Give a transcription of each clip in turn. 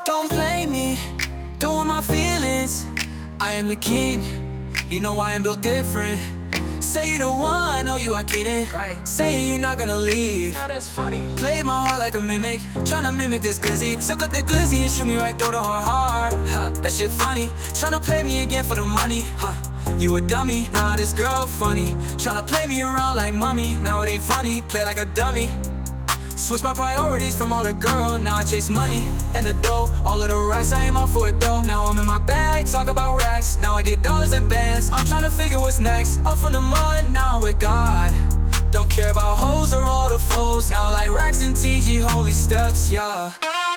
Don't blame me, don't want my feelings. I am the king, you know I am built different. Say you the one, know you are kidding. Say you're not gonna leave. Now that's funny. Play my heart like a mimic, tryna mimic this glizzy. Suck up the glizzy and shoot me right through the heart. That shit funny, tryna play me again for the money. You a dummy, now this girl funny. Tryna play me around like mommy, now it ain't funny. Play like a dummy. Switch my priorities from all the girl, now I chase money and the dough. All of the racks, I ain't all for it though. Now I'm in my bag, talk about racks. Now I get dollars and bands, I'm tryna figure what's next. Up from the mud, now I'm with God. Don't care about hoes or all the foes. Now like racks and TG, holy steps, yeah.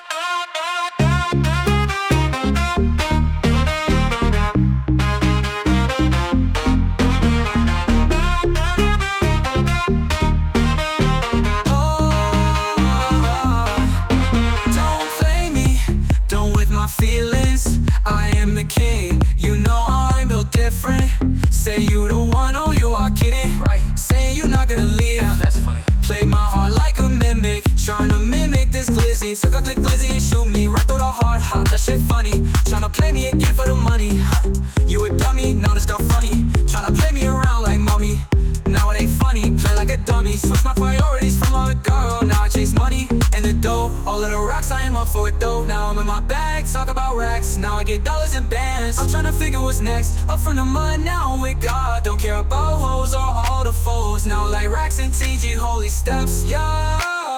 Feelings, I am the king, you know I'm built different. Say you the one, oh you are kidding. Say you're not gonna leave. That's funny. Play my heart like a mimic, tryna mimic this glizzy. Suck up the glizzy and shoot me right through the heart. That shit funny, tryna play me again for the money. You a dummy, now this stuff funny. Tryna play me around like mommy, now it ain't funny. Play like a dummy, switch my priorities from all the girl. Now I chase money and the dough. All of the rocks, I am up for it though. Now I'm in my bag, talk about racks. Now I get dollars and bands, I'm tryna figure what's next. Up from the mud, now I'm with God. Don't care about hoes or all the foes. Now like racks and TG, holy steps, yeah.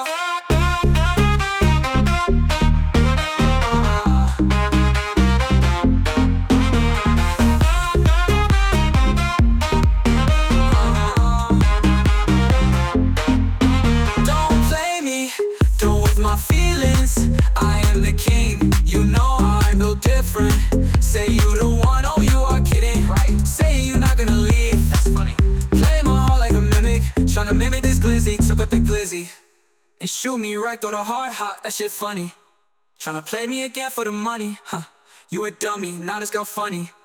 My feelings, I am the king, you know I'm built different. Say you the one, oh you are kidding. Say you're not gonna leave. That's funny. Play my heart like a mimic, tryna mimic this glizzy. Suck up the glizzy and shoot me right through the heart. That shit funny. Tryna play me again for the money. You a dummy, now this girl funny.